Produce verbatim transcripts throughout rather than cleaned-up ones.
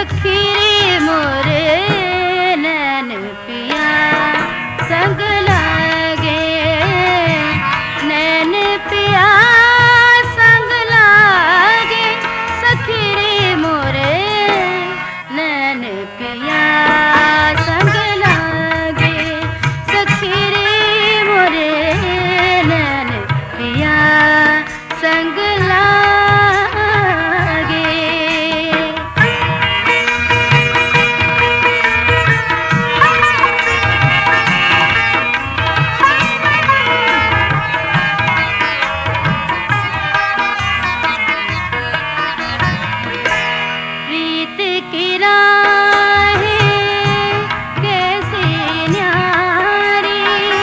सखी रे मोरे नैन पिया संग लागे, नैन पिया संग लागे, सखी रे मोरे नैन पिया संग लागे, सखी रे मोरे नैन पिया संग लागे। प्रीत की राहें कैसी न्यारी,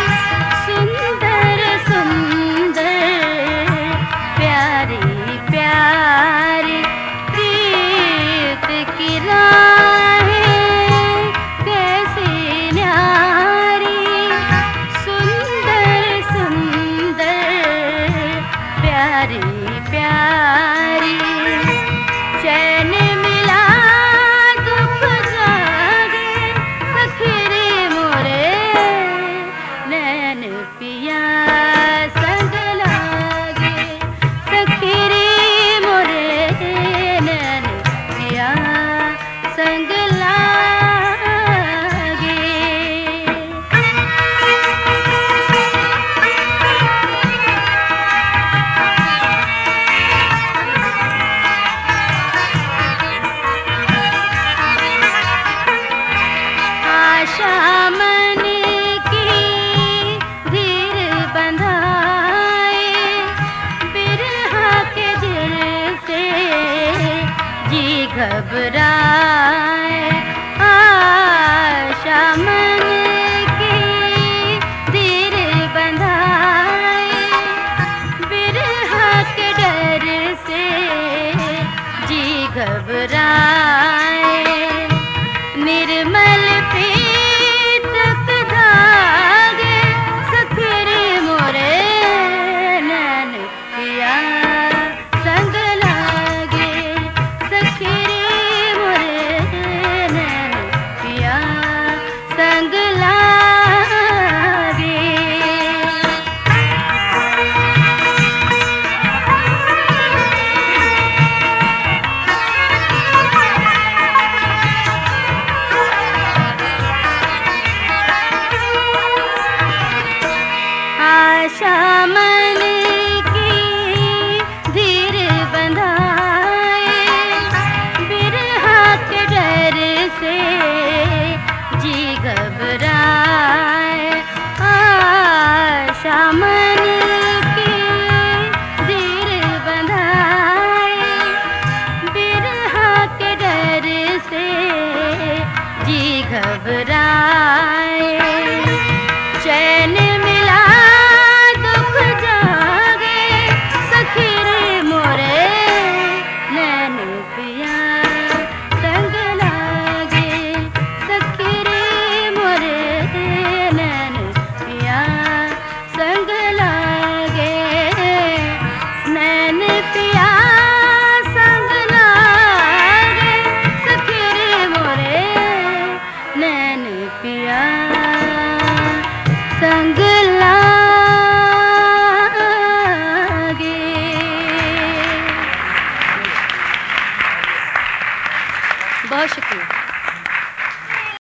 सुंदर सुंदर प्यारी प्यारी, प्रीत की राहें कैसी न्यारी, सुंदर सुंदर प्यारी प्यारी, चैन मिला दुख जागे, सखी रे मोरे नैन पिया संग लागे, सखी रे मोरे नैन पिया संग लागे। आशा मन की धीर बंधाए, बिरहा के दिल से जी घबराए, आशा मन की धीर बंधाए, बिरहा के डर से जी घबराए, निर्मल पीतक धागे, सखी रे मोरे नैन पिया संग लागे, सखी रे मोरे नैन पिया संग लागे। आशा मन की धीर बंधाए, बिरहा के डर से जी घबराए, आशा मन की धीर बंधाए, बिरहा के डर से जी घबराए।